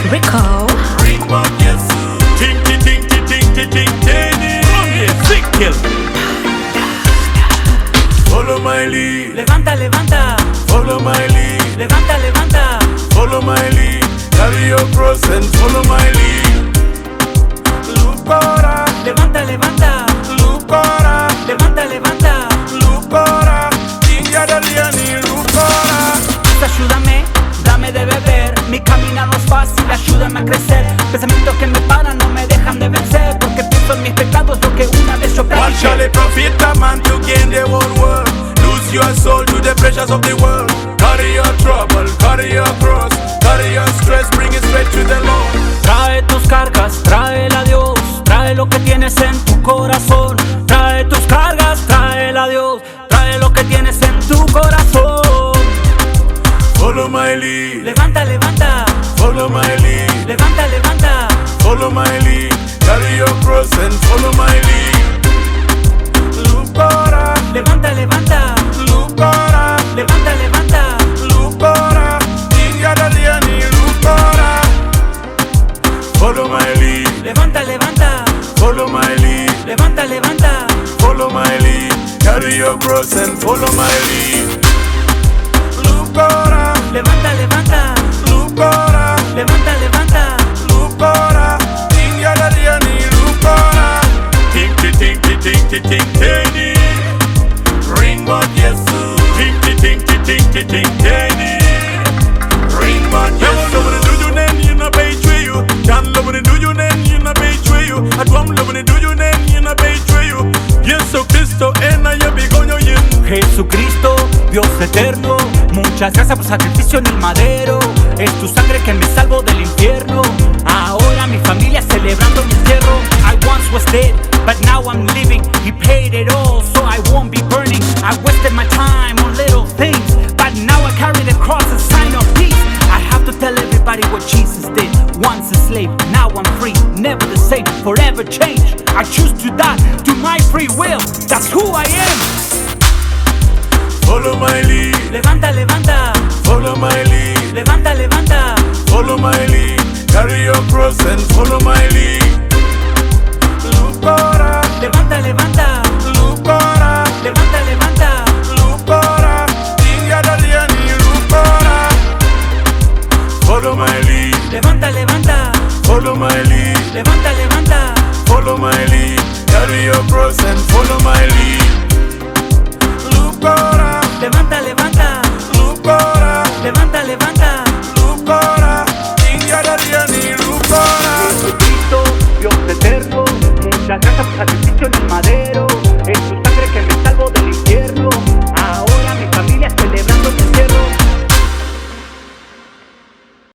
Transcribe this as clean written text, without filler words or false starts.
Rico. Ringwalk Yesu. Tinky tinky tinky tinky. Sick kill. Follow my lead. Levanta, levanta. Follow my lead. Levanta, levanta. Follow my lead. Carry your cross and follow my lead. Lupora. Levanta, levanta. Lupora. Levanta, levanta. Lupora. India Daliani. Lupora. Ayúdame, dame de beber. Mi camino no es fácil, ayúdame a crecer. Pensamientos que me paran no me dejan de vencer. Porque pienso en mis pecados, lo que una vez yo What shall practiqué. it profit a man to gain the whole world? Lose your soul to the pressures of the world. Carry your trouble, carry your cross, carry your stress, bring it straight to the Lord. Trae tus cargas, tráela a Dios. Trae lo que tienes en tu corazón. Trae tus cargas, tráela a Dios. Trae lo que tienes en tu corazón. Follow my lead, Levanta, levanta. follow my lead, Levanta, levanta. follow my lead. Carry your cross and follow my lead. Lupora, Levanta, levanta. Lupora, Levanta, levanta. Lupora, India Daliani, Lupora. Follow my lead, Levanta, levanta. follow my lead, Levanta, levanta. follow my lead. Carry your cross and follow my lead. Lupora, Levanta, levanta. Lupora, Levanta, levanta. Lupora, India Daliani, Lupora. Tinky tinky tinky tinky. Ringwalk Yesu. Tinky tinky tinky tinky. Ringwalk Yesu. Love do you nen you na betray you. Can love do you nen you na betray you. Atwam love do you nen you na betray you. Yesu Cristo ena yo bigonyo yin. Jesucristo, Dios eterno, muchas gracias por sacrificio en el madero. Es tu sangre que me salvó del infierno. Ahora mi familia celebrando mi entierro. I once was dead, but now I'm living. He paid it all, so I won't be burning. I wasted my time on little things, but now I carry the cross, a sign of peace. I have to tell everybody what Jesus did. Once a slave, now I'm free, never the same, forever changed. I choose to die to my free will. That's who I am. Follow my lead, Levanta, levanta. follow my lead, Levanta, levanta. follow my lead. Carry your cross and follow my lead. Lupora, Levanta, levanta. Lupora, Levanta, levanta. Lupora, India Daliani, Lupora. Follow my lead, Levanta, levanta. follow my lead, Levanta, levanta. follow my lead. Carry your cross and follow my lead. Lupora, Levanta, levanta. Lupora, Levanta, levanta. Lupora, India Daliani, Lupora. Jesucristo, Dios eterno, muchas gracias por sacrificio en el madero. Es tu